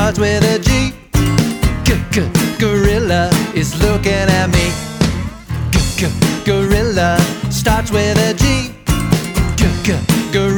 starts with a G. Gorilla is looking at me. Gorilla starts with a G. Gorilla